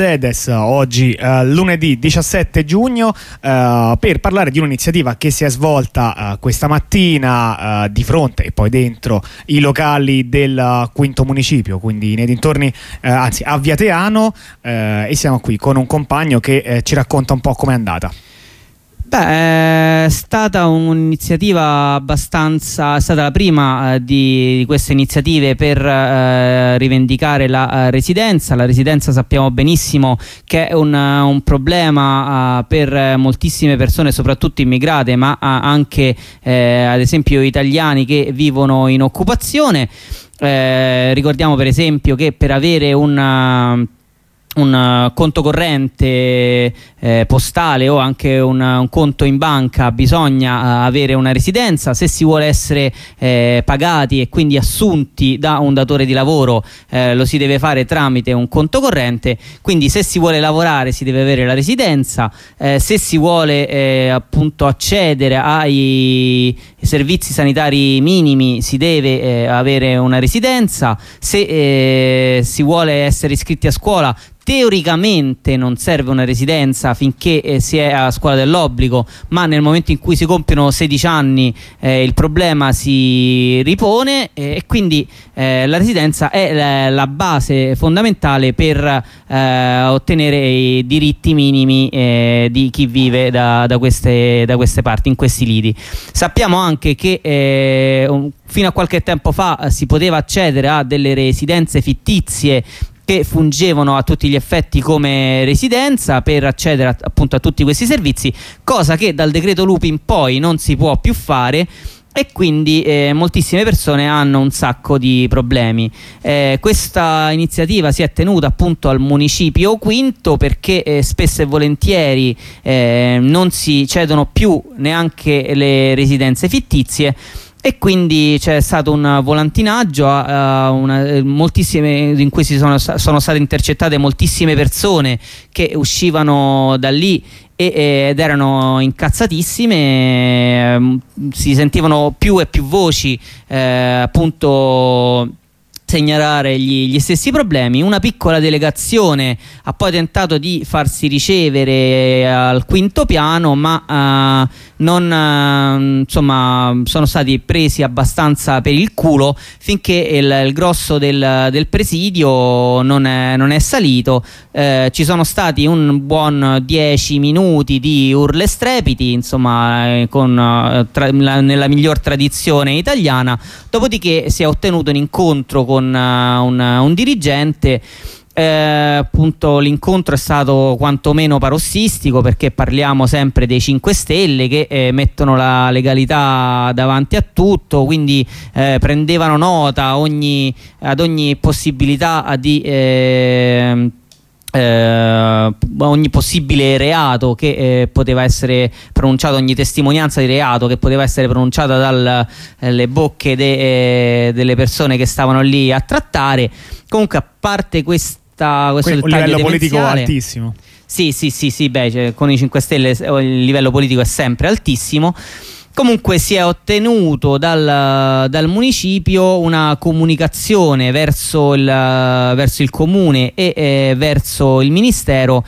Oggi lunedì 17 giugno per parlare di un'iniziativa che si è svolta questa mattina di fronte e poi dentro i locali del quinto municipio, quindi nei dintorni, anzi a Via Teano, e siamo qui con un compagno che ci racconta un po' com'è andata. È stata un'iniziativa è stata la prima di queste iniziative per rivendicare la residenza. La residenza sappiamo benissimo che è un problema per moltissime persone, soprattutto immigrate, ma anche ad esempio italiani che vivono in occupazione. Ricordiamo per esempio che per avere un conto corrente postale o anche un conto in banca bisogna avere una residenza. Se si vuole essere pagati e quindi assunti da un datore di lavoro, lo si deve fare tramite un conto corrente. Quindi se si vuole lavorare si deve avere la residenza, se si vuole appunto accedere ai servizi sanitari minimi si deve avere una residenza. Se si vuole essere iscritti a scuola, teoricamente non serve una residenza finché si è a scuola dell'obbligo, ma nel momento in cui si compiono 16 anni il problema si ripone, e quindi la residenza è la base fondamentale per ottenere i diritti minimi di chi vive da queste parti, in questi lidi. Sappiamo anche che fino a qualche tempo fa si poteva accedere a delle residenze fittizie che fungevano a tutti gli effetti come residenza per accedere appunto a tutti questi servizi, cosa che dal decreto Lupi in poi non si può più fare, e quindi moltissime persone hanno un sacco di problemi. Questa iniziativa si è tenuta appunto al municipio quinto perché spesso e volentieri non si cedono più neanche le residenze fittizie, e quindi c'è stato un volantinaggio in cui sono state intercettate moltissime persone che uscivano da lì ed erano incazzatissime. Si sentivano più e più voci appunto segnalare gli stessi problemi. Una piccola delegazione ha poi tentato di farsi ricevere al quinto piano, ma insomma sono stati presi abbastanza per il culo finché il grosso del presidio non è salito. Ci sono stati un buon 10 minuti di urla e strepiti, insomma, nella miglior tradizione italiana, dopodiché si è ottenuto un incontro con un dirigente. Appunto l'incontro è stato quantomeno parossistico, perché parliamo sempre dei 5 Stelle che mettono la legalità davanti a tutto, quindi prendevano nota ad ogni possibilità di ogni possibile reato che poteva essere pronunciato, ogni testimonianza di reato che poteva essere pronunciata dalle bocche delle persone che stavano lì a trattare. Comunque, a parte questo livello politico altissimo. Sì, con i 5 Stelle il livello politico è sempre altissimo. Comunque si è ottenuto dal municipio una comunicazione verso il comune e verso il ministero,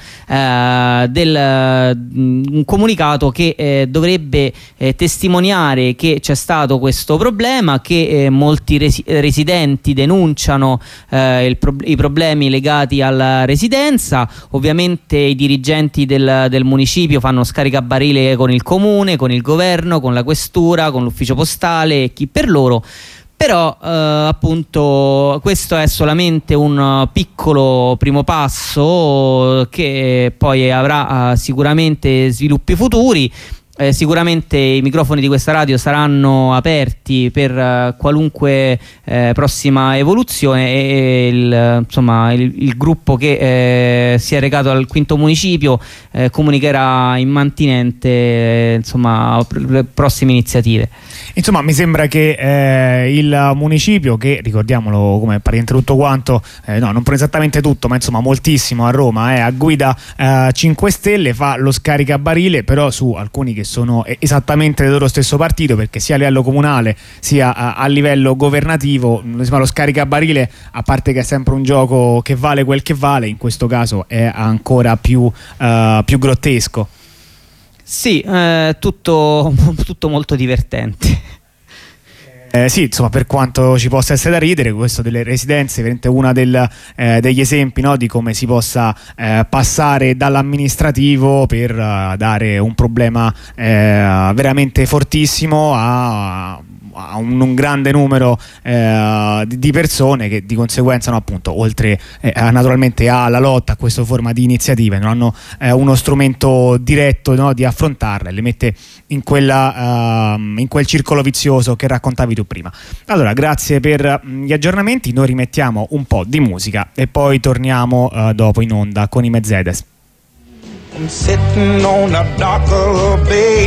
un comunicato che dovrebbe testimoniare che c'è stato questo problema, che molti residenti denunciano i problemi legati alla residenza. Ovviamente i dirigenti del municipio fanno scaricabarile con il comune, con il governo, con la questura, con l'ufficio postale e chi per loro. Però appunto questo è solamente un piccolo primo passo che poi avrà sicuramente sviluppi futuri. Sicuramente i microfoni di questa radio saranno aperti per qualunque prossima evoluzione, e il gruppo che si è recato al quinto municipio comunicherà immantinente le prossime iniziative. Insomma, mi sembra che il municipio, che ricordiamolo come praticamente tutto quanto, no, non esattamente tutto, ma insomma moltissimo a Roma, a guida 5 Stelle, fa lo scaricabarile, però su alcuni che che sono esattamente del loro stesso partito, perché sia a livello comunale sia a livello governativo lo scaricabarile, a parte che è sempre un gioco che vale quel che vale, in questo caso è ancora più grottesco. Sì, tutto molto divertente. Sì, insomma, per quanto ci possa essere da ridere, questo delle residenze è veramente uno degli esempi, no, di come si possa passare dall'amministrativo per dare un problema veramente fortissimo a un grande numero di persone che di conseguenza, no, appunto, oltre naturalmente alla lotta a questa forma di iniziative, non hanno uno strumento diretto, no, di affrontarle, le mette in quel circolo vizioso che raccontavi tu prima. Allora, grazie per gli aggiornamenti, noi rimettiamo un po' di musica e poi torniamo dopo in onda con i Mercedes.